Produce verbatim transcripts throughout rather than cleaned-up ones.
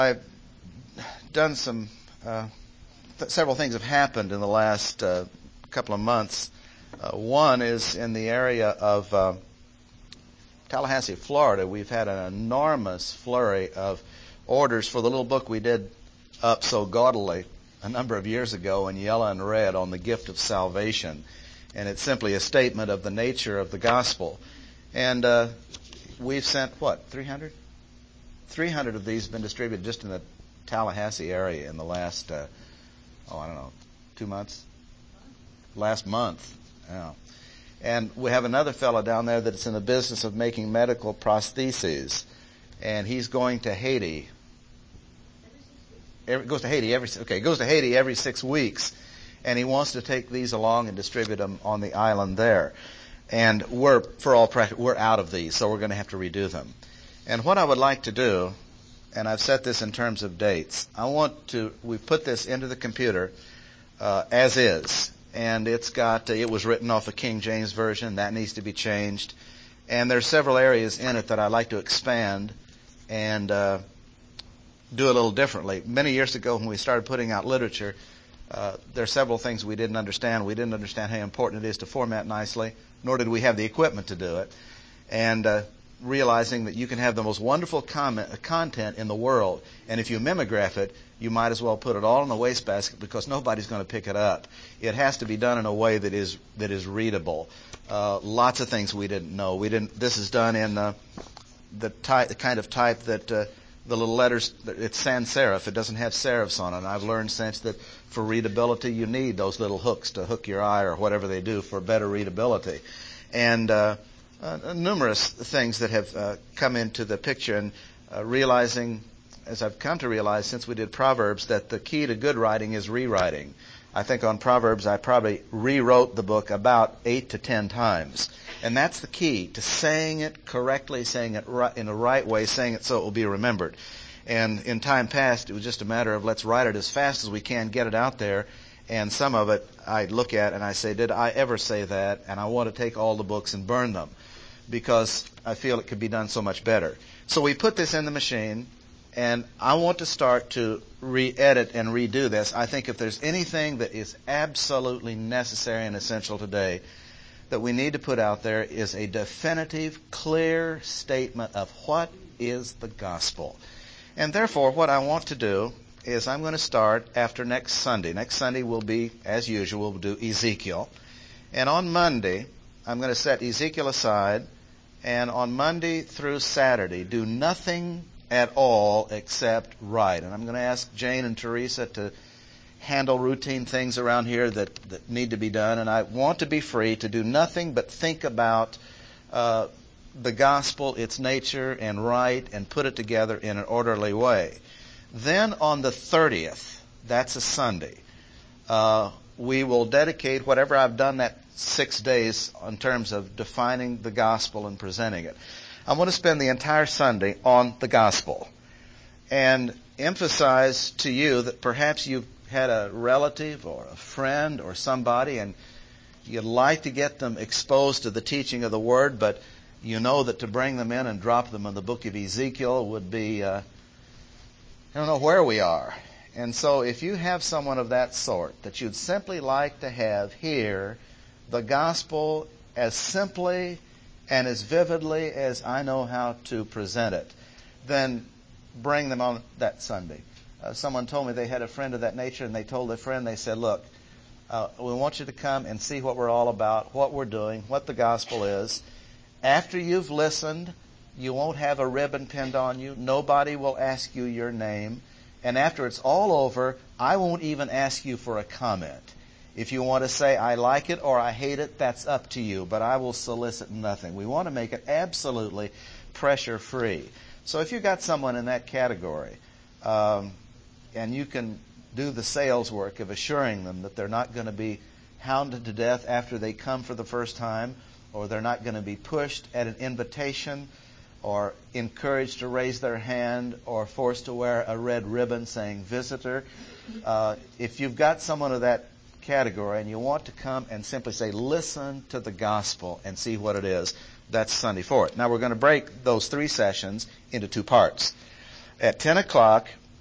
I've done some, uh, th- several things have happened in the last uh, couple of months. Uh, one is in the area of uh, Tallahassee, Florida. We've had an enormous flurry of orders for the little book we did up so gaudily a number of years ago in yellow and red on the gift of salvation. And it's simply a statement of the nature of the gospel. And uh, we've sent, what, three hundred? three hundred of these have been distributed just in the Tallahassee area in the last, uh, oh, I don't know, two months? Last month. Yeah. And we have another fellow down there that's in the business of making medical prostheses. And he's going to Haiti. Every, goes to Haiti every, okay, goes to Haiti every six weeks. And he wants to take these along and distribute them on the island there. And we're, for all practice, we're out of these, so we're going to have to redo them. And what I would like to do, and I've set this in terms of dates, I want to, we've put this into the computer uh, as is. And it's got, uh, it was written off the King James Version. That needs to be changed. And there's several areas in it that I'd like to expand and uh, do a little differently. Many years ago when we started putting out literature, uh, there are several things we didn't understand. We didn't understand how important it is to format nicely, nor did we have the equipment to do it. And uh, realizing that you can have the most wonderful comment, uh, content in the world, and if you mimeograph it, you might as well put it all in the wastebasket because nobody's going to pick it up. It has to be done in a way that is that is readable. Uh, lots of things we didn't know. We didn't. This is done in uh, the type, the kind of type that uh, the little letters. It's sans serif. It doesn't have serifs on it. And I've learned since that for readability, you need those little hooks to hook your eye or whatever they do for better readability. And uh, uh, numerous things that have uh, come into the picture, and uh, realizing, as I've come to realize since we did Proverbs, that the key to good writing is rewriting. I think on Proverbs I probably rewrote the book about eight to ten times. And that's the key to saying it correctly, saying it right, in the right way, saying it so it will be remembered. And in time past, it was just a matter of let's write it as fast as we can, get it out there. And some of it I look at and I say, did I ever say that? And I want to take all the books and burn them because I feel it could be done so much better. So we put this in the machine. And I want to start to re-edit and redo this. I think if there's anything that is absolutely necessary and essential today that we need to put out there is a definitive, clear statement of what is the gospel. And therefore, what I want to do is I'm going to start after next Sunday. Next Sunday will be, as usual, we'll do Ezekiel. And on Monday, I'm going to set Ezekiel aside. And on Monday through Saturday, do nothing at all except write. And I'm going to ask Jane and Teresa to handle routine things around here that, that need to be done. And I want to be free to do nothing but think about uh, the gospel, its nature, and write and put it together in an orderly way. Then on the thirtieth, that's a Sunday, uh, we will dedicate whatever I've done that six days in terms of defining the gospel and presenting it. I want to spend the entire Sunday on the gospel and emphasize to you that perhaps you've had a relative or a friend or somebody and you'd like to get them exposed to the teaching of the Word, but you know that to bring them in and drop them in the book of Ezekiel would be, uh, I don't know where we are. And so if you have someone of that sort that you'd simply like to have hear the gospel as simply and as vividly as I know how to present it, then bring them on that Sunday. Uh, someone told me they had a friend of that nature, and they told their friend, they said, look, uh, we want you to come and see what we're all about, what we're doing, what the gospel is. After you've listened, you won't have a ribbon pinned on you. Nobody will ask you your name. And after it's all over, I won't even ask you for a comment. If you want to say, I like it or I hate it, that's up to you. But I will solicit nothing. We want to make it absolutely pressure-free. So if you've got someone in that category, um, and you can do the sales work of assuring them that they're not going to be hounded to death after they come for the first time, or they're not going to be pushed at an invitation, or encouraged to raise their hand, or forced to wear a red ribbon saying visitor. Uh, if you've got someone of that category and you want to come and simply say, listen to the gospel and see what it is, that's Sunday for it. Now we're going to break those three sessions into two parts. At ten o'clock,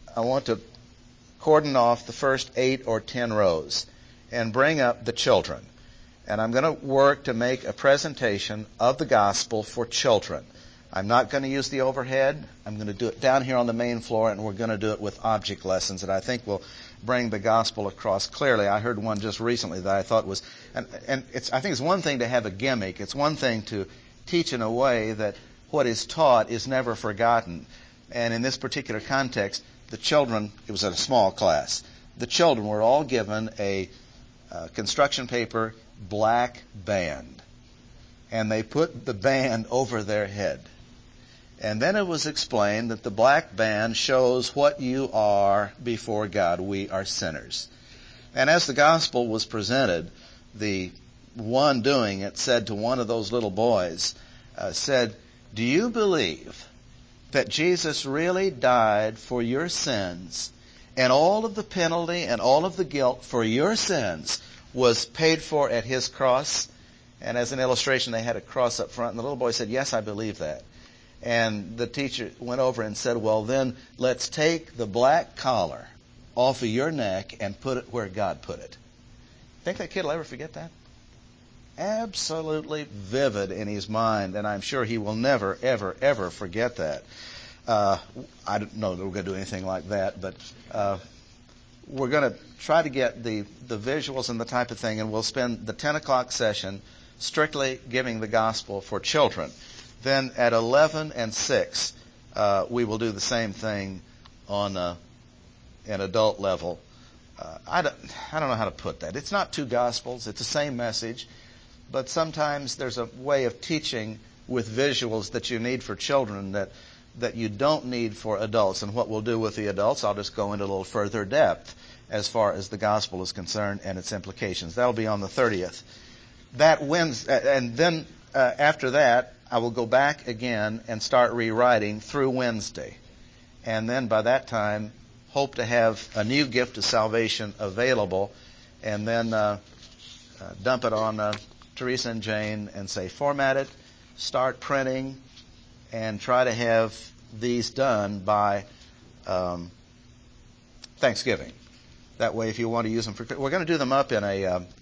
I want to cordon off the first eight or ten rows and bring up the children. And I'm going to work to make a presentation of the gospel for children. I'm not going to use the overhead. I'm going to do it down here on the main floor, and we're going to do it with object lessons that I think will bring the gospel across clearly. I heard one just recently that I thought was, and, and it's, I think it's one thing to have a gimmick. It's one thing to teach in a way that what is taught is never forgotten. And in this particular context, the children, it was at a small class, the children were all given a uh, construction paper black band. And they put the band over their head. And then it was explained that the black band shows what you are before God. We are sinners. And as the gospel was presented, the one doing it said to one of those little boys, uh, said, "Do you believe that Jesus really died for your sins, and all of the penalty and all of the guilt for your sins was paid for at his cross?" And as an illustration, they had a cross up front, and the little boy said, "Yes, I believe that." And the teacher went over and said, "Well, then let's take the black collar off of your neck and put it where God put it." Think that kid will ever forget that? Absolutely vivid in his mind, and I'm sure he will never, ever, ever forget that. Uh, I don't know that we're going to do anything like that, but uh, we're going to try to get the, the visuals and the type of thing, and we'll spend the ten o'clock session strictly giving the gospel for children. Then at eleven and six, uh, we will do the same thing on uh, an adult level. Uh, I, don't, I don't know how to put that. It's not two gospels. It's the same message. But sometimes there's a way of teaching with visuals that you need for children that, that you don't need for adults. And what we'll do with the adults, I'll just go into a little further depth as far as the gospel is concerned and its implications. That'll be on the thirtieth. That Wednesday, and then uh, after that, I will go back again and start rewriting through Wednesday. And then by that time, hope to have a new gift of salvation available, and then uh, uh, dump it on uh, Teresa and Jane and say, format it, start printing, and try to have these done by um, Thanksgiving. That way, if you want to use them for, we're going to do them up in a uh,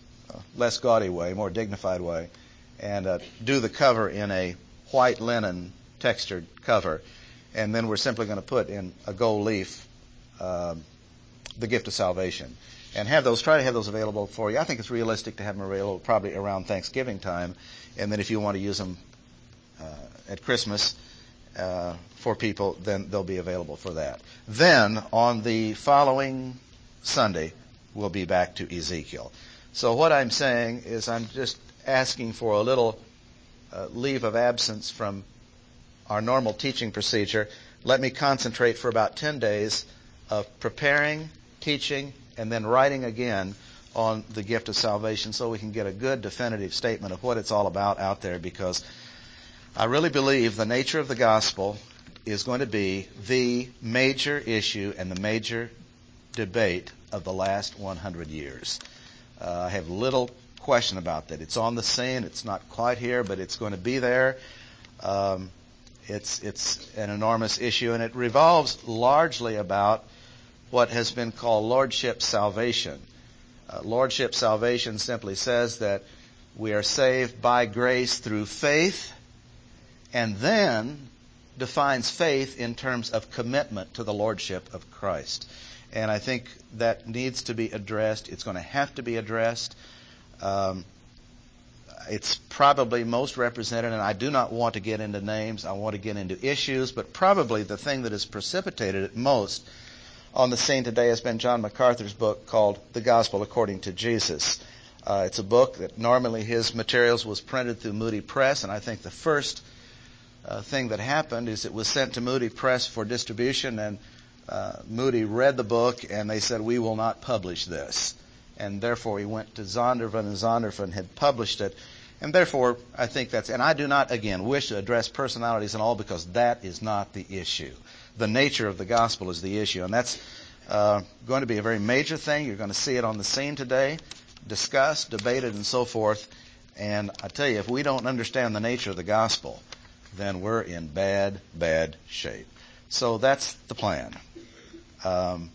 less gaudy way, more dignified way, and uh, do the cover in a white linen textured cover. And then we're simply going to put in a gold leaf uh, the gift of salvation. And have those, try to have those available for you. I think it's realistic to have them available probably around Thanksgiving time. And then if you want to use them uh, at Christmas uh, for people, then they'll be available for that. Then on the following Sunday, we'll be back to Ezekiel. So what I'm saying is I'm just asking for a little uh, leave of absence from our normal teaching procedure. Let me concentrate for about ten days of preparing, teaching, and then writing again on the gift of salvation so we can get a good definitive statement of what it's all about out there, because I really believe the nature of the gospel is going to be the major issue and the major debate of the last one hundred years. Uh, I have little question about that. It's on the scene. It's not quite here, but it's going to be there. Um, it's it's an enormous issue, and it revolves largely about what has been called lordship salvation. Uh, lordship salvation simply says that we are saved by grace through faith, and then defines faith in terms of commitment to the lordship of Christ. And I think that needs to be addressed. It's going to have to be addressed. Um, it's probably most represented, and I do not want to get into names. I want to get into issues, but probably the thing that has precipitated it most on the scene today has been John MacArthur's book called The Gospel According to Jesus. Uh, it's a book that normally his materials was printed through Moody Press, and I think the first uh, thing that happened is it was sent to Moody Press for distribution, and uh, Moody read the book, and they said, "We will not publish this." And therefore he went to Zondervan, and Zondervan had published it. And therefore, I think that's, and I do not, again, wish to address personalities and all, because that is not the issue. The nature of the gospel is the issue, and that's uh, going to be a very major thing. You're going to see it on the scene today, discussed, debated, and so forth. And I tell you, if we don't understand the nature of the gospel, then we're in bad, bad shape. So that's the plan. Um,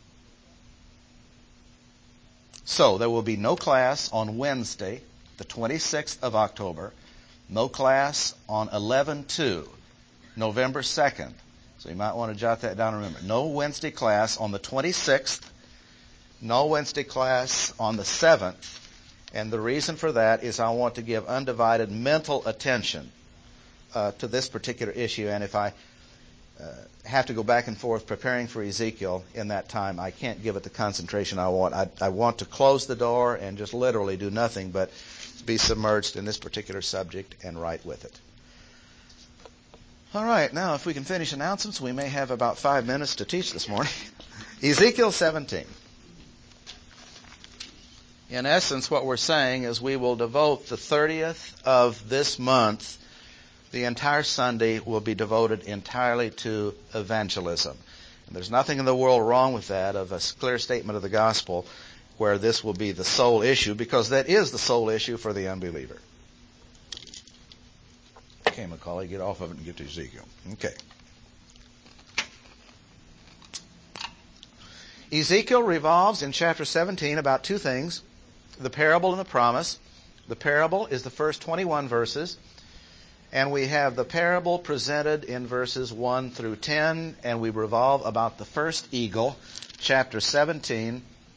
so there will be no class on Wednesday, the twenty-sixth of October. No class on eleven two, November second. So you might want to jot that down and remember. No Wednesday class on the twenty-sixth. No Wednesday class on the seventh. And the reason for that is I want to give undivided mental attention uh, to this particular issue. And if I uh, have to go back and forth preparing for Ezekiel in that time, I can't give it the concentration I want. I, I want to close the door and just literally do nothing but be submerged in this particular subject and right with it. All right, now if we can finish announcements, we may have about five minutes to teach this morning. Ezekiel seventeen. In essence, what we're saying is we will devote the thirtieth of this month, the entire Sunday will be devoted entirely to evangelism. And there's nothing in the world wrong with that, of a clear statement of the gospel, where this will be the sole issue, because that is the sole issue for the unbeliever. Okay, Macaulay, get off of it and get to Ezekiel. Okay. Ezekiel revolves in chapter seventeen about two things: the parable and the promise. The parable is the first twenty-one verses, and we have the parable presented in verses one through ten, and we revolve about the first eagle, chapter seventeen,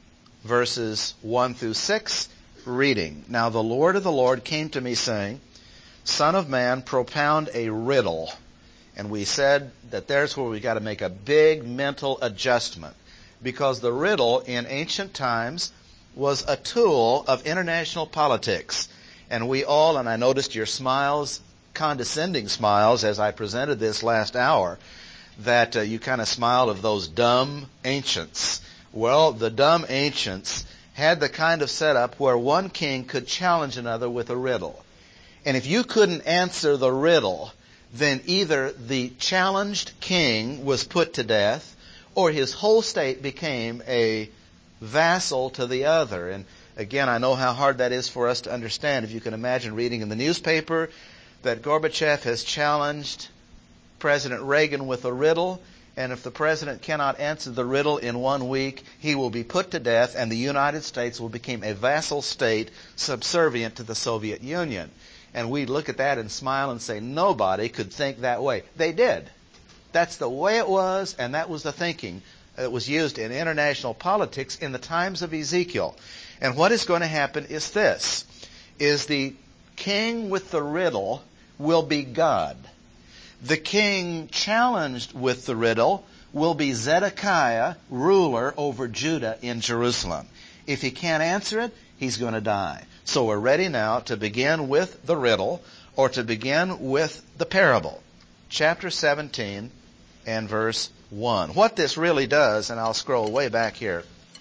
verses one through six, reading. Now the Lord of the Lord came to me, saying, Son of man, propound a riddle. And we said that there's where we got to make a big mental adjustment, because the riddle in ancient times was a tool of international politics. And we all, and I noticed your smiles, condescending smiles, as I presented this last hour, that uh, you kind of smiled of those dumb ancients. Well, the dumb ancients had the kind of setup where one king could challenge another with a riddle. And if you couldn't answer the riddle, then either the challenged king was put to death, or his whole state became a vassal to the other. And again, I know how hard that is for us to understand. If you can imagine reading in the newspaper that Gorbachev has challenged President Reagan with a riddle, and if the president cannot answer the riddle in one week, he will be put to death, and the United States will become a vassal state subservient to the Soviet Union. And we look at that and smile and say, nobody could think that way. They did. That's the way it was, and that was the thinking that was used in international politics in the times of Ezekiel. And what is going to happen is this, is the king with the riddle will be God. The king challenged with the riddle will be Zedekiah, ruler over Judah in Jerusalem. If he can't answer it, he's going to die. So we're ready now to begin with the riddle, or to begin with the parable. Chapter seventeen and verse one. What this really does, and I'll scroll way back here,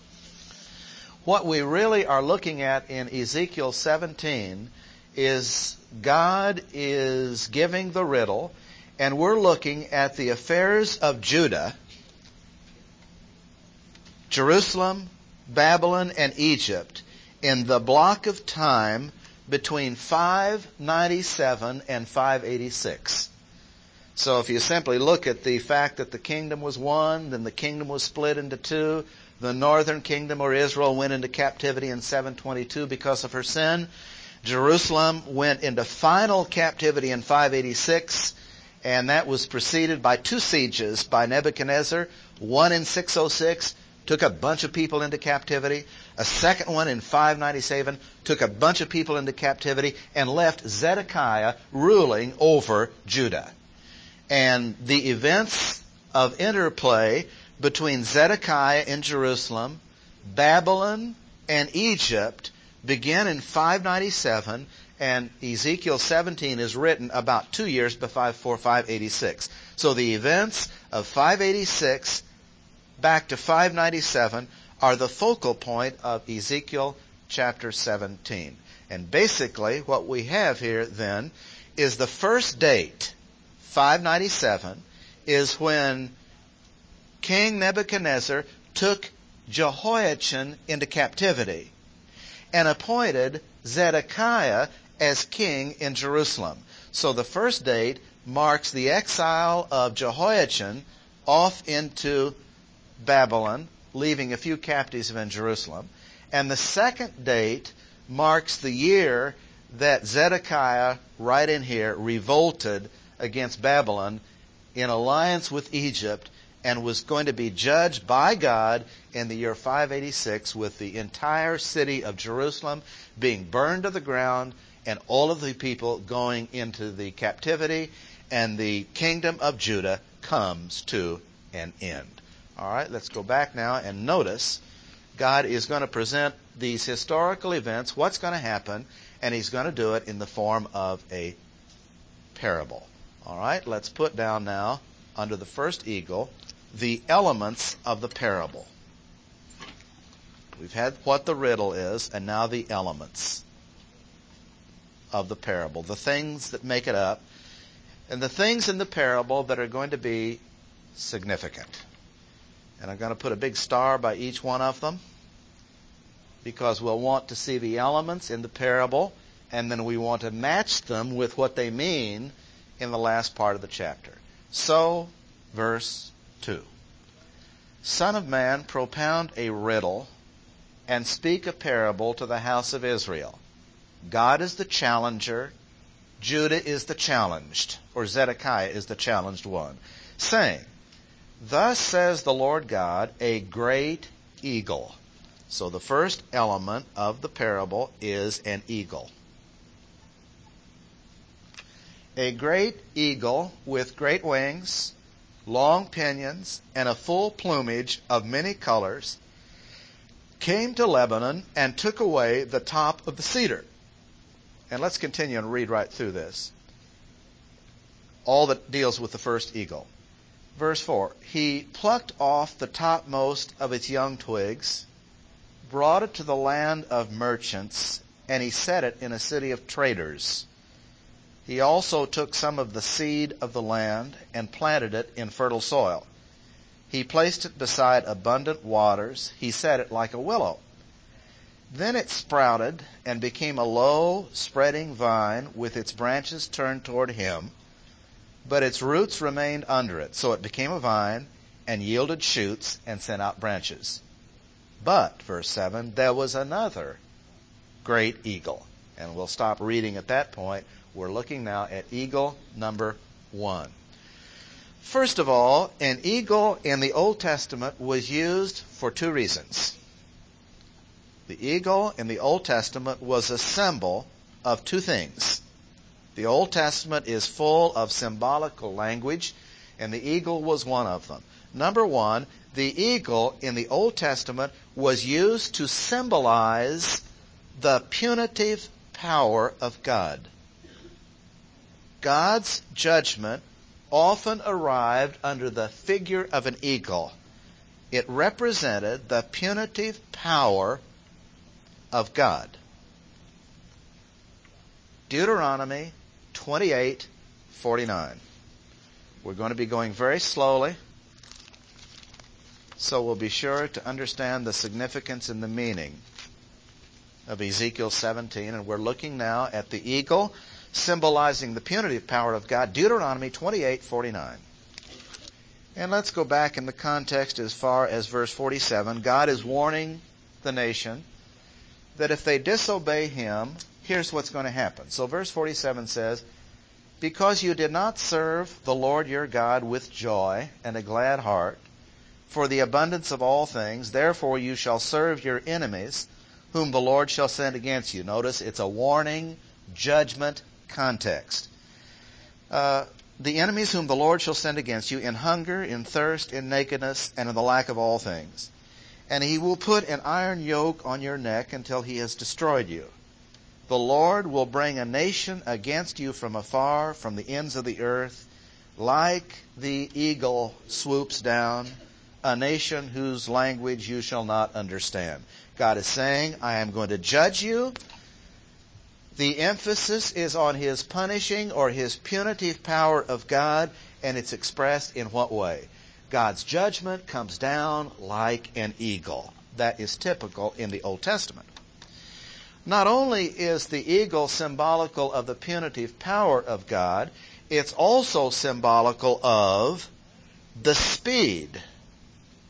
what we really are looking at in Ezekiel seventeen is God is giving the riddle, and we're looking at the affairs of Judah, Jerusalem, Babylon, and Egypt in the block of time between five ninety-seven and five eighty-six. So if you simply look at the fact that the kingdom was one, then the kingdom was split into two. The northern kingdom, or Israel, went into captivity in seven twenty-two because of her sin. Jerusalem went into final captivity in five eighty-six, and that was preceded by two sieges by Nebuchadnezzar. One in six oh six took a bunch of people into captivity. A second one in five ninety-seven took a bunch of people into captivity and left Zedekiah ruling over Judah. And the events of interplay between Zedekiah in Jerusalem, Babylon, and Egypt begin in five ninety-seven, and Ezekiel seventeen is written about two years before five eighty-six. So the events of five eighty-six back to five ninety-seven are the focal point of Ezekiel chapter seventeen. And basically what we have here then is the first date, five ninety-seven, is when King Nebuchadnezzar took Jehoiachin into captivity and appointed Zedekiah as king in Jerusalem. So the first date marks the exile of Jehoiachin off into Babylon, leaving a few captives in Jerusalem. And the second date marks the year that Zedekiah, right in here, revolted against Babylon in alliance with Egypt and was going to be judged by God in the year five eighty-six, with the entire city of Jerusalem being burned to the ground and all of the people going into the captivity, and the kingdom of Judah comes to an end. All right, let's go back now and notice God is going to present these historical events, what's going to happen, and He's going to do it in the form of a parable. All right, let's put down now, under the first eagle, the elements of the parable. We've had what the riddle is, and now the elements of the parable, the things that make it up, and the things in the parable that are going to be significant. And I'm going to put a big star by each one of them, because we'll want to see the elements in the parable, and then we want to match them with what they mean in the last part of the chapter. So, verse two. Son of man, propound a riddle and speak a parable to the house of Israel. God is the challenger, Judah is the challenged, or Zedekiah is the challenged one, saying, Thus says the Lord God, a great eagle. So the first element of the parable is an eagle. A great eagle with great wings, long pinions, and a full plumage of many colors came to Lebanon and took away the top of the cedar. And let's continue and read right through this. All that deals with the first eagle. Verse four, He plucked off the topmost of its young twigs, brought it to the land of merchants, and he set it in a city of traders. He also took some of the seed of the land and planted it in fertile soil. He placed it beside abundant waters. He set it like a willow. Then it sprouted and became a low, spreading vine with its branches turned toward him, but its roots remained under it. So it became a vine and yielded shoots and sent out branches. But, verse seven, there was another great eagle. And we'll stop reading at that point. We're looking now at eagle number one. First of all, an eagle in the Old Testament was used for two reasons. The eagle in the Old Testament was a symbol of two things. The Old Testament is full of symbolical language, and the eagle was one of them. Number one, the eagle in the Old Testament was used to symbolize the punitive power of God. God's judgment often arrived under the figure of an eagle. It represented the punitive power of God. Deuteronomy twenty-eight forty-nine. We're going to be going very slowly, so we'll be sure to understand the significance and the meaning of Ezekiel seventeen. And we're looking now at the eagle symbolizing the punitive power of God, Deuteronomy twenty-eight forty-nine. And let's go back in the context as far as verse forty-seven. God is warning the nation that if they disobey Him, here's what's going to happen. So verse forty-seven says, Because you did not serve the Lord your God with joy and a glad heart, for the abundance of all things, therefore you shall serve your enemies, whom the Lord shall send against you. Notice it's a warning, judgment context. Uh, the enemies whom the Lord shall send against you in hunger, in thirst, in nakedness, and in the lack of all things. And He will put an iron yoke on your neck until He has destroyed you. The Lord will bring a nation against you from afar, from the ends of the earth, like the eagle swoops down, a nation whose language you shall not understand. God is saying, I am going to judge you. The emphasis is on His punishing or His punitive power of God, and it's expressed in what way? God's judgment comes down like an eagle. That is typical in the Old Testament. Not only is the eagle symbolical of the punitive power of God, it's also symbolical of the speed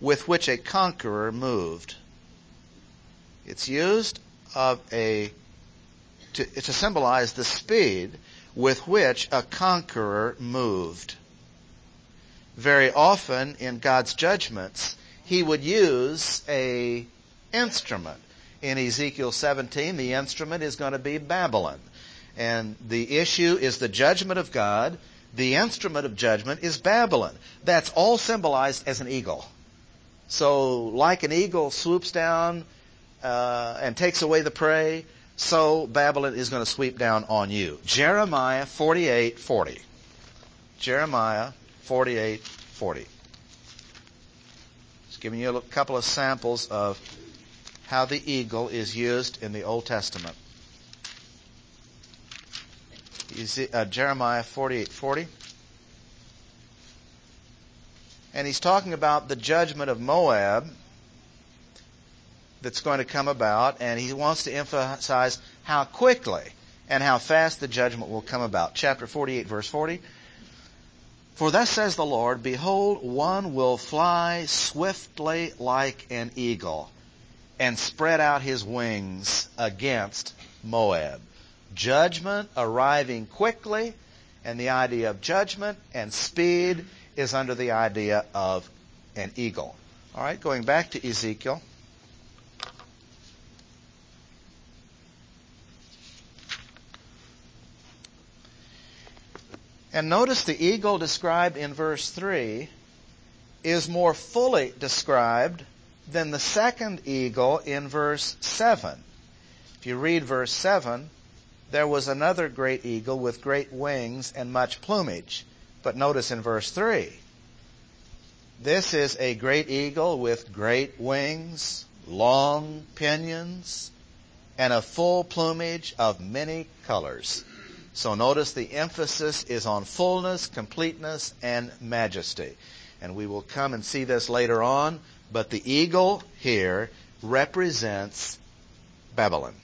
with which a conqueror moved. It's used of a to, to symbolize the speed with which a conqueror moved. Very often in God's judgments, he would use a instrument. In Ezekiel seventeen, the instrument is going to be Babylon. And the issue is the judgment of God. The instrument of judgment is Babylon. That's all symbolized as an eagle. So like an eagle swoops down uh, and takes away the prey, so Babylon is going to sweep down on you. Jeremiah forty-eight forty. Jeremiah forty-eight forty. Just giving you a couple of samples of how the eagle is used in the Old Testament. You see, uh, Jeremiah forty-eight forty. And he's talking about the judgment of Moab that's going to come about, and he wants to emphasize how quickly and how fast the judgment will come about. Chapter forty-eight, verse forty. For thus says the Lord, behold, one will fly swiftly like an eagle and spread out his wings against Moab. Judgment arriving quickly, and the idea of judgment and speed is under the idea of an eagle. All right, going back to Ezekiel. And notice the eagle described in verse three is more fully described than the second eagle in verse seven. If you read verse seven, there was another great eagle with great wings and much plumage. But notice in verse three, this is a great eagle with great wings, long pinions, and a full plumage of many colors. So notice the emphasis is on fullness, completeness, and majesty. And we will come and see this later on, but the eagle here represents Babylon.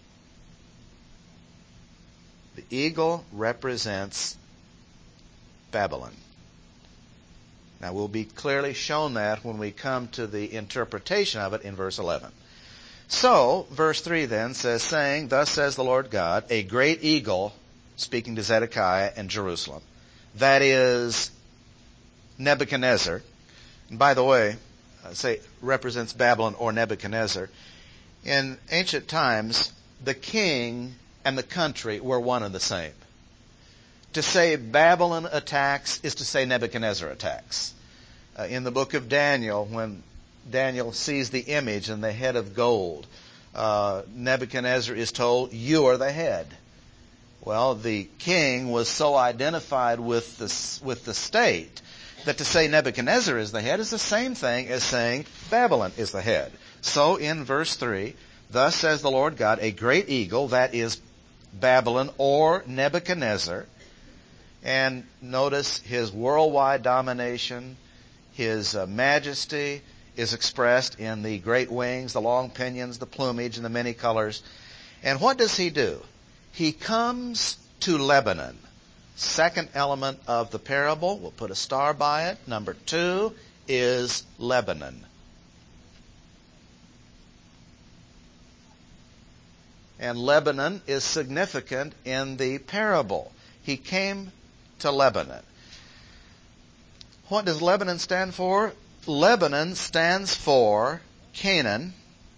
The eagle represents Babylon. Now we'll be clearly shown that when we come to the interpretation of it in verse eleven. So, verse three then says, saying, thus says the Lord God, a great eagle, speaking to Zedekiah and Jerusalem. That is Nebuchadnezzar. And by the way, I say represents Babylon or Nebuchadnezzar. In ancient times, the king and the country were one and the same. To say Babylon attacks is to say Nebuchadnezzar attacks. Uh, in the book of Daniel, when Daniel sees the image and the head of gold, uh, Nebuchadnezzar is told, you are the head. Well, the king was so identified with the, with the state that to say Nebuchadnezzar is the head is the same thing as saying Babylon is the head. So in verse three, thus says the Lord God, a great eagle, that is Babylon or Nebuchadnezzar. And notice his worldwide domination, his uh, majesty is expressed in the great wings, the long pinions, the plumage, and the many colors. And what does he do? He comes to Lebanon. Second element of the parable, we'll put a star by it. Number two is Lebanon. And Lebanon is significant in the parable. He came to Lebanon. What does Lebanon stand for? Lebanon stands for Canaan,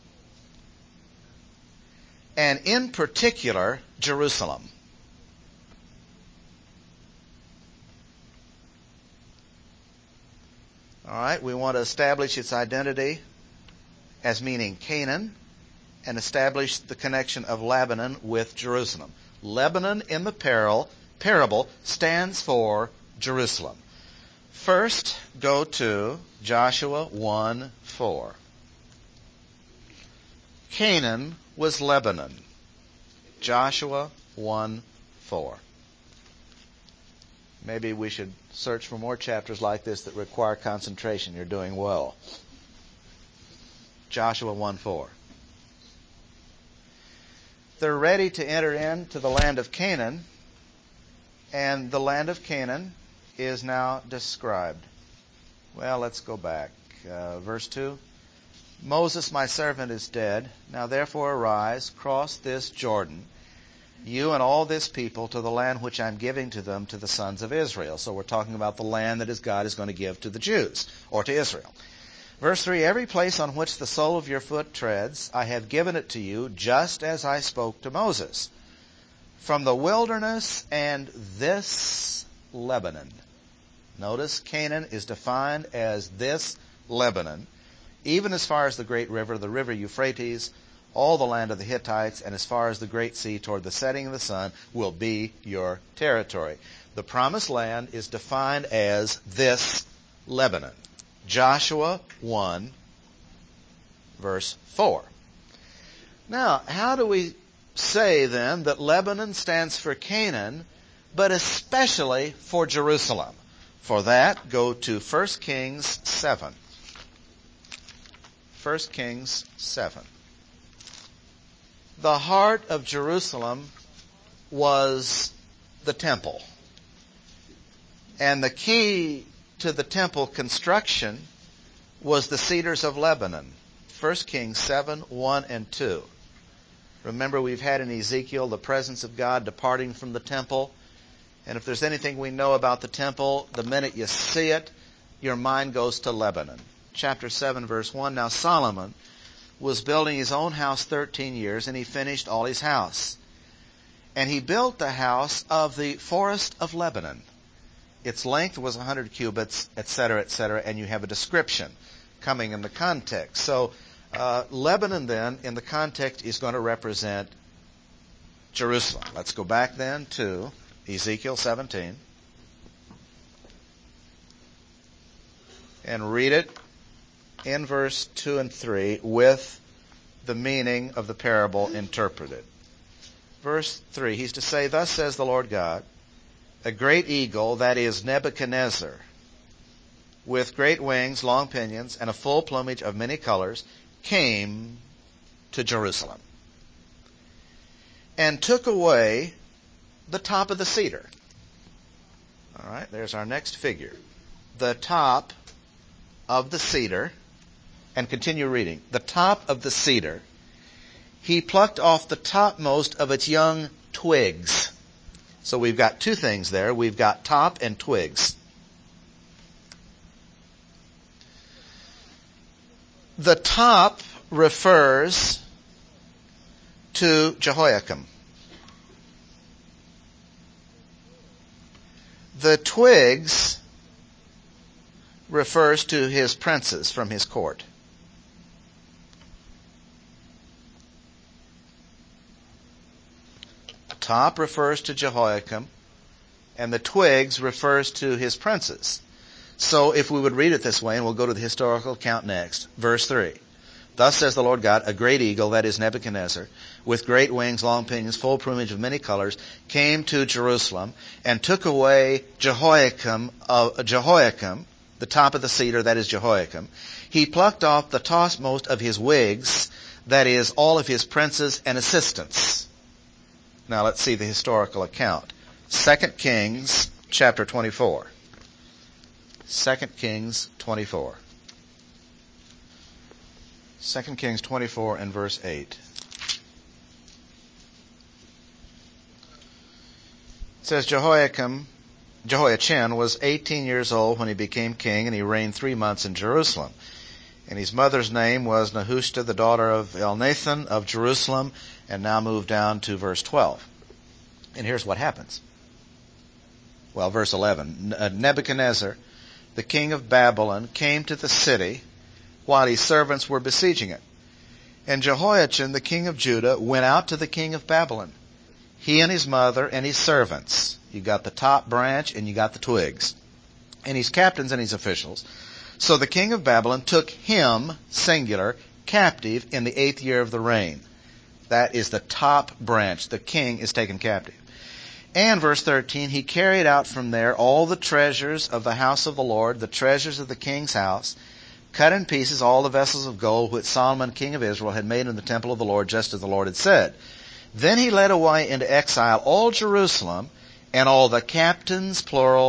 and in particular, Jerusalem. All right, we want to establish its identity as meaning Canaan and establish the connection of Lebanon with Jerusalem. Lebanon in the parable, parable stands for Jerusalem. First, go to Joshua one four. Canaan was Lebanon. Joshua one four. Maybe we should search for more chapters like this that require concentration. You're doing well. Joshua one four. They're ready to enter into the land of Canaan, and the land of Canaan is now described. Well, let's go back. uh, verse two. Moses, my servant, is dead. Now therefore arise, cross this Jordan, you and all this people, to the land which I'm giving to them, to the sons of Israel. So we're talking about the land that is God is going to give to the Jews, or to Israel. Verse three, every place on which the sole of your foot treads, I have given it to you, just as I spoke to Moses. From the wilderness and this Lebanon. Notice Canaan is defined as this Lebanon, even as far as the great river, the river Euphrates, all the land of the Hittites, and as far as the great sea toward the setting of the sun will be your territory. The promised land is defined as this Lebanon. Joshua one, verse four. Now, how do we say then that Lebanon stands for Canaan, but especially for Jerusalem? For that, go to First Kings seven. First Kings seven. The heart of Jerusalem was the temple. And the key to the temple construction was the cedars of Lebanon. First Kings seven, one and two. Remember, we've had in Ezekiel the presence of God departing from the temple. And if there's anything we know about the temple, the minute you see it, your mind goes to Lebanon. Chapter seven, verse one. Now Solomon was building his own house thirteen years, and he finished all his house. And he built the house of the forest of Lebanon. Its length was one hundred cubits, et cetera, et cetera, and you have a description coming in the context. So uh, Lebanon then, in the context, is going to represent Jerusalem. Let's go back then to Ezekiel seventeen and read it in verse two and three with the meaning of the parable interpreted. Verse three, he's to say, thus says the Lord God, a great eagle, that is Nebuchadnezzar, with great wings, long pinions, and a full plumage of many colors, came to Jerusalem and took away the top of the cedar. All right, there's our next figure. The top of the cedar, and continue reading. The top of the cedar, he plucked off the topmost of its young twigs. So we've got two things there. We've got top and twigs. The top refers to Jehoiakim. The twigs refers to his princes from his court. Top refers to Jehoiakim, and the twigs refers to his princes. So if we would read it this way, and we'll go to the historical account next, verse three. Thus says the Lord God, a great eagle, that is Nebuchadnezzar, with great wings, long pinions, full plumage of many colors, came to Jerusalem and took away Jehoiakim, uh, Jehoiakim, the top of the cedar, that is Jehoiakim. He plucked off the topmost of his wigs, that is all of his princes and assistants. Now let's see the historical account. Second Kings chapter twenty-four. Second Kings twenty-four. Second Kings twenty-four and verse eight. It says Jehoiakim, Jehoiachin was eighteen years old when he became king, and he reigned three months in Jerusalem. And his mother's name was Nehushta, the daughter of Elnathan of Jerusalem. And now move down to verse twelve. And here's what happens. Well, verse eleven. Nebuchadnezzar, the king of Babylon, came to the city while his servants were besieging it. And Jehoiachin, the king of Judah, went out to the king of Babylon, he and his mother and his servants. You got the top branch and you got the twigs. And his captains and his officials. So the king of Babylon took him, singular, captive in the eighth year of the reign. That is the top branch. The king is taken captive. And verse thirteen, he carried out from there all the treasures of the house of the Lord, the treasures of the king's house, cut in pieces all the vessels of gold which Solomon, king of Israel, had made in the temple of the Lord, just as the Lord had said. Then he led away into exile all Jerusalem and all the captains, plural,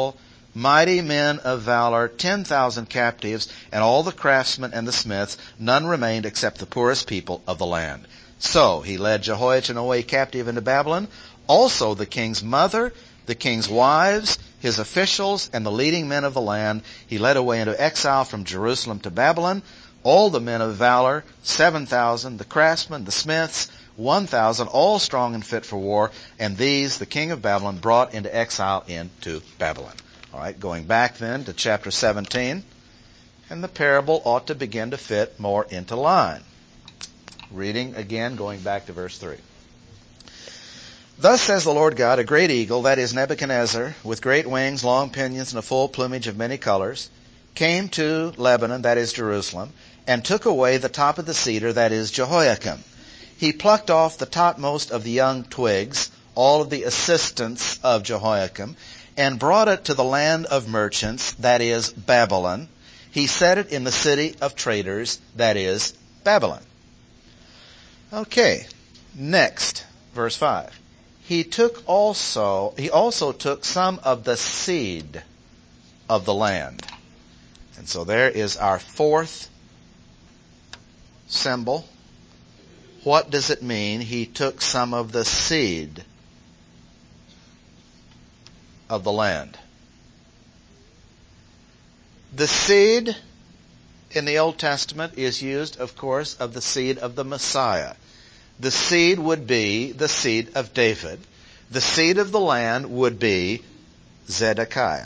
mighty men of valor, ten thousand captives, and all the craftsmen and the smiths. None remained except the poorest people of the land. So he led Jehoiachin away captive into Babylon, also the king's mother, the king's wives, his officials, and the leading men of the land. He led away into exile from Jerusalem to Babylon, all the men of valor, seven thousand, the craftsmen, the smiths, one thousand, all strong and fit for war, and these the king of Babylon brought into exile into Babylon. All right, going back then to chapter seventeen, and the parable ought to begin to fit more into line. Reading again, going back to verse three. Thus says the Lord God, a great eagle, that is Nebuchadnezzar, with great wings, long pinions, and a full plumage of many colors, came to Lebanon, that is Jerusalem, and took away the top of the cedar, that is Jehoiakim. He plucked off the topmost of the young twigs, all of the assistants of Jehoiakim, and brought it to the land of merchants, that is Babylon. He set it in the city of traders, that is Babylon. Okay, next, verse five. He took also, he also took some of the seed of the land. And so there is our fourth symbol. What does it mean? He took some of the seed of the land. The seed in the Old Testament is used, of course, of the seed of the Messiah. The seed would be the seed of David. The seed of the land would be Zedekiah.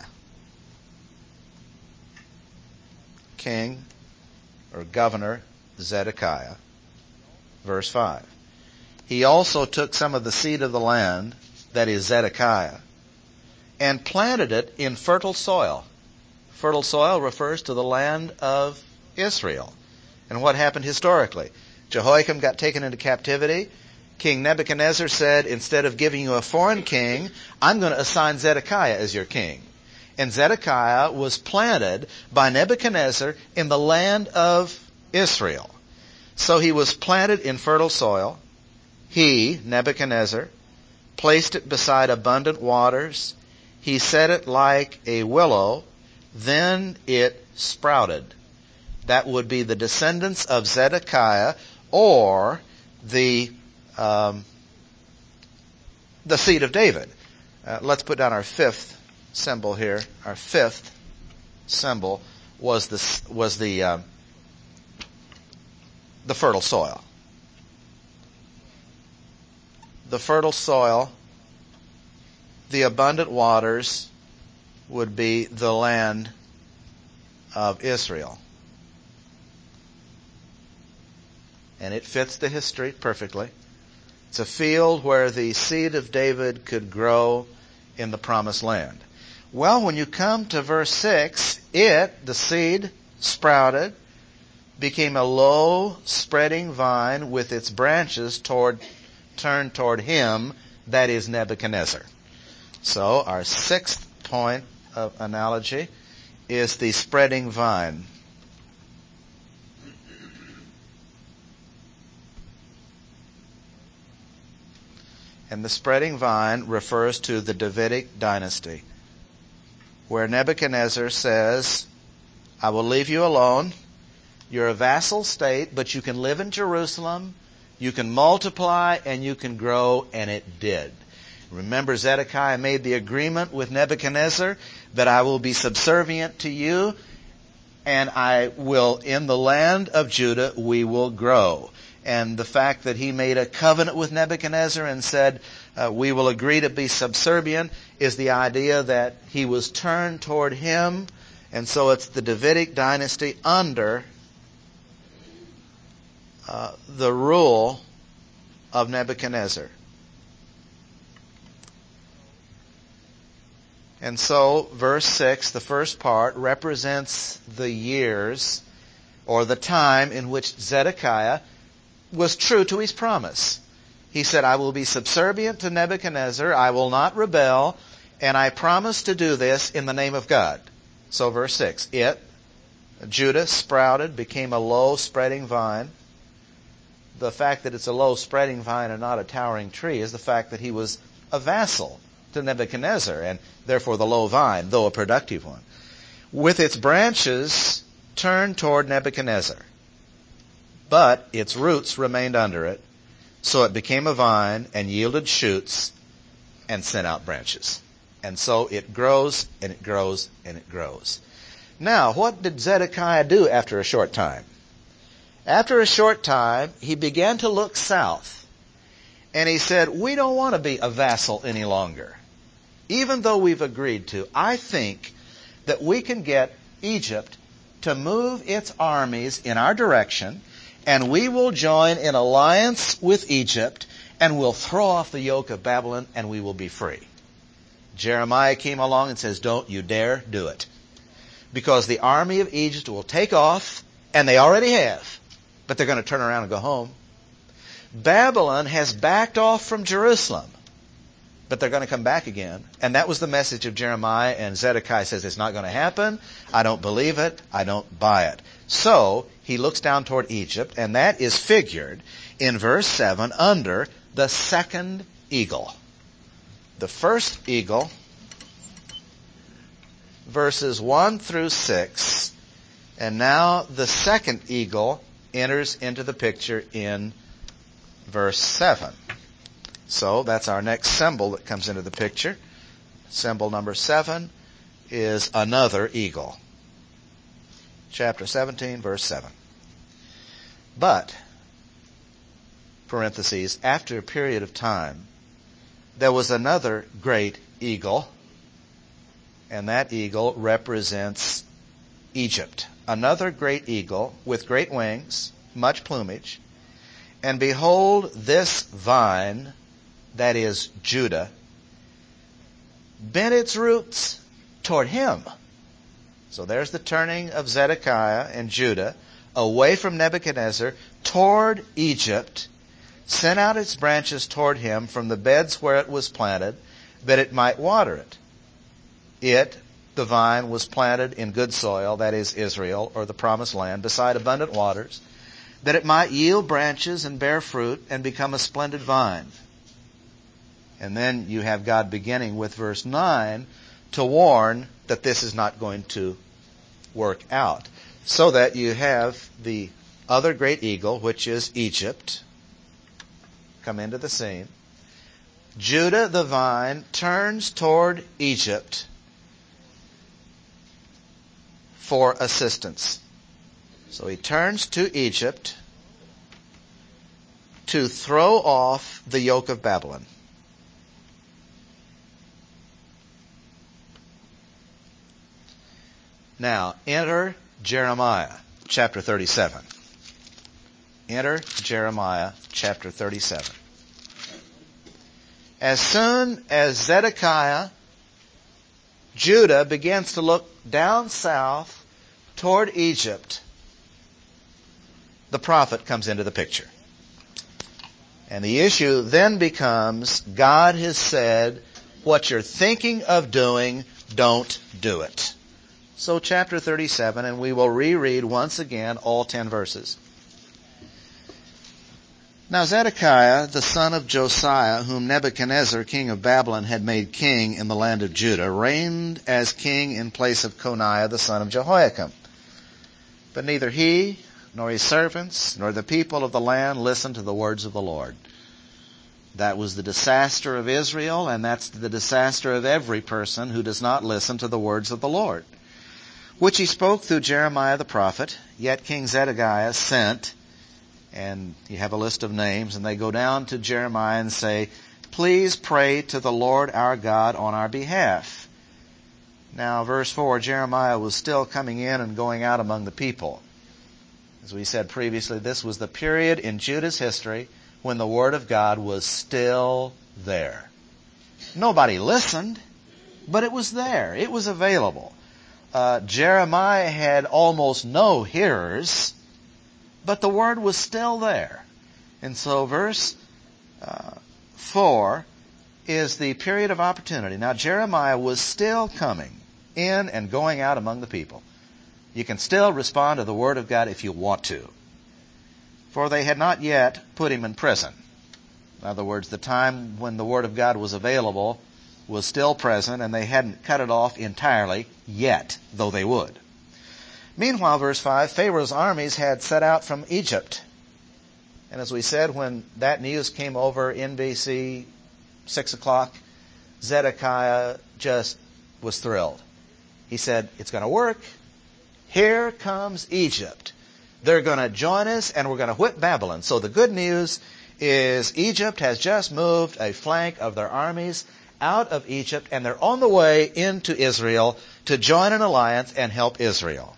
King or governor Zedekiah. Verse five. He also took some of the seed of the land, that is Zedekiah, and planted it in fertile soil. Fertile soil refers to the land of Israel. And what happened historically? Jehoiakim got taken into captivity. King Nebuchadnezzar said, instead of giving you a foreign king, I'm going to assign Zedekiah as your king. And Zedekiah was planted by Nebuchadnezzar in the land of Israel. So he was planted in fertile soil. He, Nebuchadnezzar, placed it beside abundant waters. He set it like a willow. Then it sprouted. That would be the descendants of Zedekiah, or the um, the seed of David. Uh, let's put down our fifth symbol here. Our fifth symbol was the was the uh, the fertile soil. The fertile soil, the abundant waters, would be the land of Israel. And it fits the history perfectly. It's a field where the seed of David could grow in the promised land. Well, when you come to verse six, it, the seed, sprouted, became a low, spreading vine with its branches toward, turned toward him, that is Nebuchadnezzar. So our sixth point of analogy is the spreading vine. And the spreading vine refers to the Davidic dynasty, where Nebuchadnezzar says, I will leave you alone. You're a vassal state, but you can live in Jerusalem, you can multiply, and you can grow, and it did. Remember, Zedekiah made the agreement with Nebuchadnezzar that I will be subservient to you, and I will, in the land of Judah, we will grow. And the fact that he made a covenant with Nebuchadnezzar and said, uh, we will agree to be subservient, is the idea that he was turned toward him. And so it's the Davidic dynasty under uh, the rule of Nebuchadnezzar. And so, verse six, the first part, represents the years or the time in which Zedekiah was true to his promise. He said, I will be subservient to Nebuchadnezzar, I will not rebel, and I promise to do this in the name of God. So verse six, it, Judah, sprouted, became a low spreading vine. The fact that it's a low spreading vine and not a towering tree is the fact that he was a vassal to Nebuchadnezzar, and therefore the low vine, though a productive one, with its branches turned toward Nebuchadnezzar. But its roots remained under it, so it became a vine and yielded shoots and sent out branches. And so it grows and it grows and it grows. Now, what did Zedekiah do after a short time? After a short time, he began to look south. And he said, we don't want to be a vassal any longer. Even though we've agreed to, I think that we can get Egypt to move its armies in our direction, and we will join in alliance with Egypt, and we'll throw off the yoke of Babylon, and we will be free. Jeremiah came along and says, don't you dare do it. Because the army of Egypt will take off, and they already have, but they're going to turn around and go home. Babylon has backed off from Jerusalem, but they're going to come back again. And that was the message of Jeremiah, and Zedekiah says, it's not going to happen. I don't believe it. I don't buy it. So he looks down toward Egypt, and that is figured in verse seven under the second eagle. The first eagle, verses one through six, and now the second eagle enters into the picture in verse seven. So that's our next symbol that comes into the picture. Symbol number seven is another eagle. Chapter seventeen, verse seven. But, parentheses, after a period of time, there was another great eagle, and that eagle represents Egypt. Another great eagle with great wings, much plumage. And behold, this vine, that is Judah, bent its roots toward him. So there's the turning of Zedekiah and Judah away from Nebuchadnezzar toward Egypt, sent out its branches toward him from the beds where it was planted, that it might water it. It, the vine, was planted in good soil, that is Israel, or the promised land, beside abundant waters, that it might yield branches and bear fruit and become a splendid vine. And then you have God beginning with verse nine to warn that this is not going to work out. So that you have the other great eagle, which is Egypt, come into the scene. Judah, the vine, turns toward Egypt for assistance. So he turns to Egypt to throw off the yoke of Babylon. Now, enter Jeremiah chapter thirty-seven. Enter Jeremiah chapter thirty-seven. As soon as Zedekiah, Judah begins to look down south toward Egypt, the prophet comes into the picture. And the issue then becomes, God has said, what you're thinking of doing, don't do it. So chapter thirty-seven, and we will reread once again all ten verses. Now Zedekiah, the son of Josiah, whom Nebuchadnezzar, king of Babylon, had made king in the land of Judah, reigned as king in place of Coniah, the son of Jehoiakim. But neither he, nor his servants, nor the people of the land listened to the words of the Lord. That was the disaster of Israel, and that's the disaster of every person who does not listen to the words of the Lord, which he spoke through Jeremiah the prophet. Yet King Zedekiah sent, and you have a list of names, and they go down to Jeremiah and say, please pray to the Lord our God on our behalf. Now, verse four, Jeremiah was still coming in and going out among the people. As we said previously, this was the period in Judah's history when the Word of God was still there. Nobody listened, but it was there. It was available. Uh, Jeremiah had almost no hearers, but the Word was still there. And so verse uh, four is the period of opportunity. Now, Jeremiah was still coming in and going out among the people. You can still respond to the Word of God if you want to. For they had not yet put him in prison. In other words, the time when the Word of God was available was still present, and they hadn't cut it off entirely yet, though they would. Meanwhile, verse five, Pharaoh's armies had set out from Egypt. And as we said, when that news came over N B C, six o'clock, Zedekiah just was thrilled. He said, it's going to work. Here comes Egypt. They're going to join us, and we're going to whip Babylon. So the good news is Egypt has just moved a flank of their armies out of Egypt, and they're on the way into Israel to join an alliance and help Israel.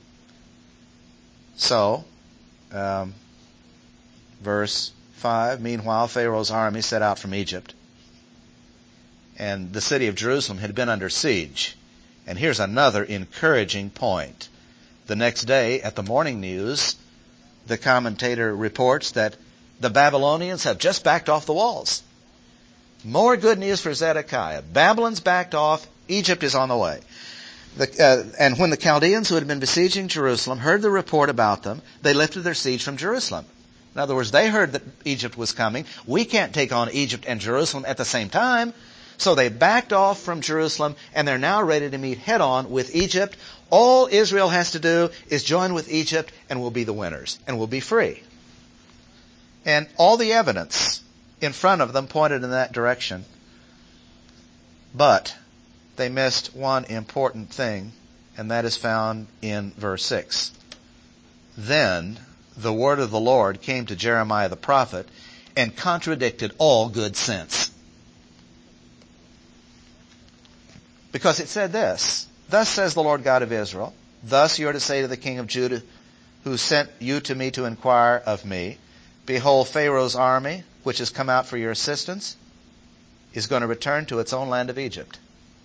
So, um, verse five, meanwhile, Pharaoh's army set out from Egypt, and the city of Jerusalem had been under siege. And here's another encouraging point. The next day, at the morning news, the commentator reports that the Babylonians have just backed off the walls. More good news for Zedekiah. Babylon's backed off. Egypt is on the way. The, uh, and when the Chaldeans who had been besieging Jerusalem heard the report about them, they lifted their siege from Jerusalem. In other words, they heard that Egypt was coming. We can't take on Egypt and Jerusalem at the same time. So they backed off from Jerusalem, and they're now ready to meet head-on with Egypt. All Israel has to do is join with Egypt, and we'll be the winners, and we'll be free. And all the evidence in front of them pointed in that direction. But they missed one important thing, and that is found in verse six. Then the word of the Lord came to Jeremiah the prophet and contradicted all good sense. Because it said this, thus says the Lord God of Israel, thus you are to say to the king of Judah, who sent you to me to inquire of me, behold, Pharaoh's army, which has come out for your assistance, is going to return to its own land of Egypt.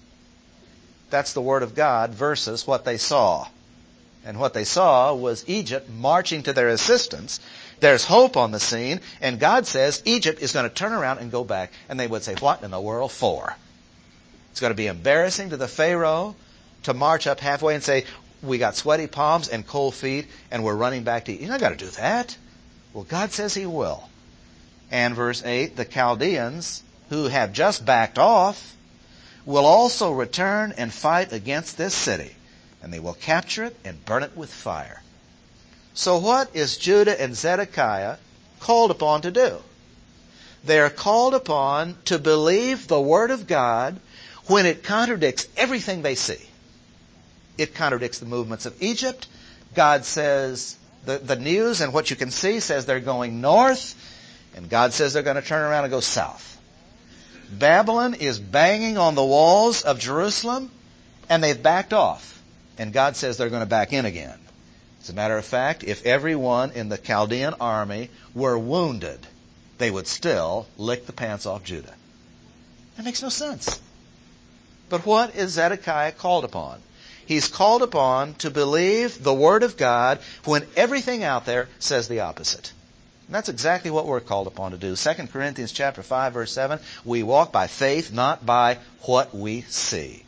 That's the word of God versus what they saw. And what they saw was Egypt marching to their assistance. There's hope on the scene, and God says Egypt is going to turn around and go back. And they would say, what in the world for? It's going to be embarrassing to the Pharaoh to march up halfway and say, we got sweaty palms and cold feet, and we're running back to Egypt. You're not going to do that. Well, God says He will. And verse eight, the Chaldeans, who have just backed off, will also return and fight against this city, and they will capture it and burn it with fire. So what is Judah and Zedekiah called upon to do? They are called upon to believe the Word of God when it contradicts everything they see. It contradicts the movements of Egypt. God says, the, the news and what you can see says they're going north, and God says they're going to turn around and go south. Babylon is banging on the walls of Jerusalem, and they've backed off. And God says they're going to back in again. As a matter of fact, if everyone in the Chaldean army were wounded, they would still lick the pants off Judah. That makes no sense. But what is Zedekiah called upon? He's called upon to believe the Word of God when everything out there says the opposite. And that's exactly what we're called upon to do. Second Corinthians chapter five, verse seven, we walk by faith, not by what we see.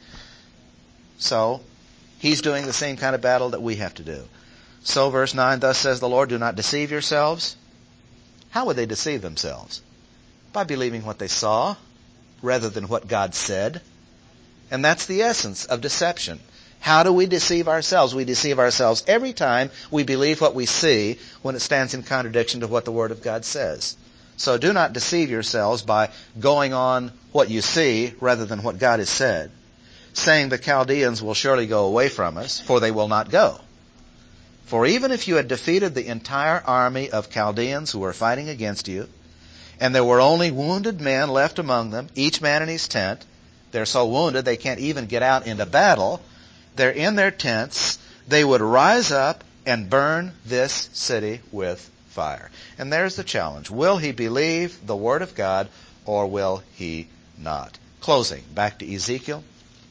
So, he's doing the same kind of battle that we have to do. So, verse nine, thus says the Lord, do not deceive yourselves. How would they deceive themselves? By believing what they saw rather than what God said. And that's the essence of deception. How do we deceive ourselves? We deceive ourselves every time we believe what we see when it stands in contradiction to what the Word of God says. So do not deceive yourselves by going on what you see rather than what God has said, saying the Chaldeans will surely go away from us, for they will not go. For even if you had defeated the entire army of Chaldeans who were fighting against you, and there were only wounded men left among them, each man in his tent, they're so wounded they can't even get out into battle, they're in their tents, they would rise up and burn this city with fire. And there's the challenge. Will he believe the Word of God, or will he not? Closing, back to Ezekiel.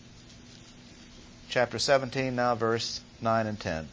Chapter seventeen now, verse nine and ten.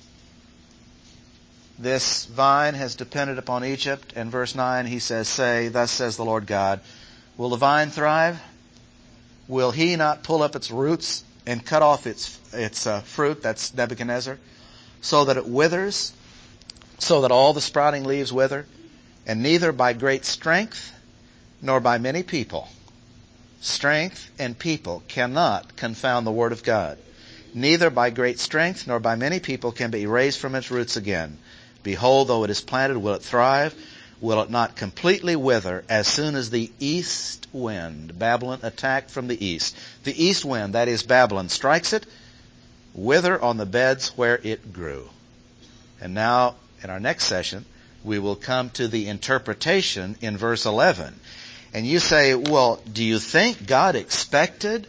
This vine has depended upon Egypt. And verse nine, he says, say, thus says the Lord God, will the vine thrive? Will he not pull up its roots and cut off its its uh, fruit, that's Nebuchadnezzar, so that it withers, so that all the sprouting leaves wither, and neither by great strength nor by many people strength, and people cannot confound the Word of God. Neither by great strength nor by many people can be erased from its roots again. Behold, though it is planted, will it thrive? Will it not completely wither as soon as the east wind, Babylon attacked from the east, the east wind, that is Babylon, strikes it, wither on the beds where it grew? And now, in our next session, we will come to the interpretation in verse eleven. And you say, well, do you think God expected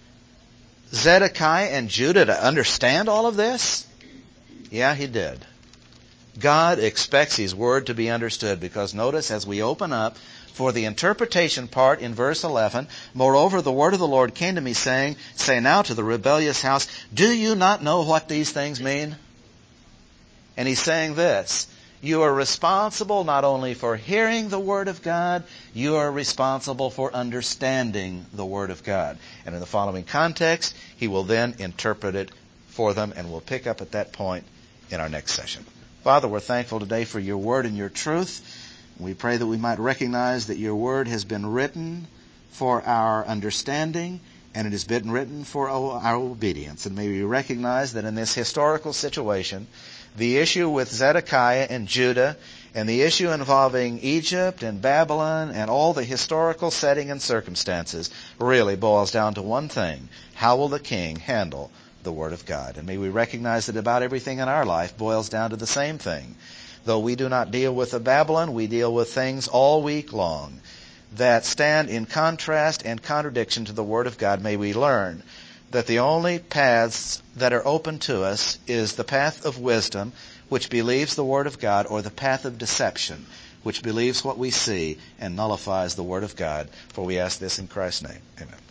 Zedekiah and Judah to understand all of this? Yeah, he did. God expects His Word to be understood, because notice as we open up for the interpretation part in verse eleven, moreover, the word of the Lord came to me saying, say now to the rebellious house, do you not know what these things mean? And He's saying this, you are responsible not only for hearing the Word of God, you are responsible for understanding the Word of God. And in the following context, He will then interpret it for them, and we'll pick up at that point in our next session. Father, we're thankful today for Your Word and Your truth. We pray that we might recognize that Your Word has been written for our understanding, and it has been written for our obedience. And may we recognize that in this historical situation, the issue with Zedekiah and Judah, and the issue involving Egypt and Babylon and all the historical setting and circumstances really boils down to one thing. How will the king handle the Word of God? And may we recognize that about everything in our life boils down to the same thing. Though we do not deal with the Babylon, we deal with things all week long that stand in contrast and contradiction to the Word of God. May we learn that the only paths that are open to us is the path of wisdom, which believes the Word of God, or the path of deception, which believes what we see and nullifies the Word of God. For we ask this in Christ's name. Amen.